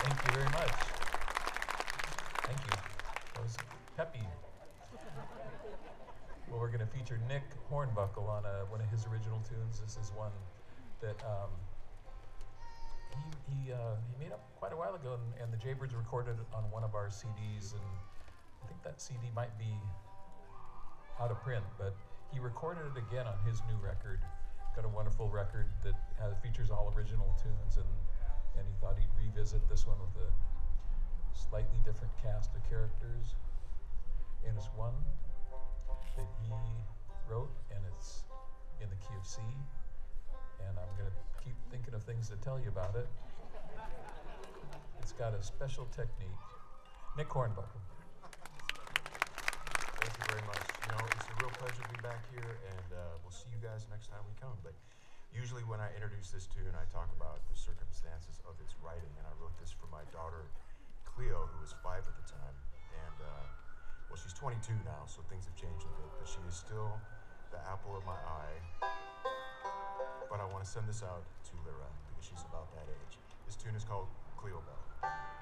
Thank you very much. Thank you. That was peppy. Well, we're going to feature Nick Hornbuckle on one of his original tunes. This is one that he made up quite a while ago, and the Jaybirds recorded it on one of our CDs, and I think that CD might be out of print, but he recorded it again on his new record. Got a wonderful record that features all original tunes, and he thought he'd revisit this one with a slightly different cast of characters. And it's one that he wrote, and it's in the key of C, and I'm going to keep thinking of things to tell you about it. It's got a special technique. Nick Hornbuckle. Thank you very much. It's a real pleasure to be back here, and we'll see you guys next time we come. But usually when I introduce this tune, I talk about the circumstances of its writing, and I wrote this for my daughter, Cleo, who was 5 at the time. And, well, she's 22 now, so things have changed a bit, but she is still the apple of my eye. But I want to send this out to Lyra, because she's about that age. This tune is called Cleo Bell.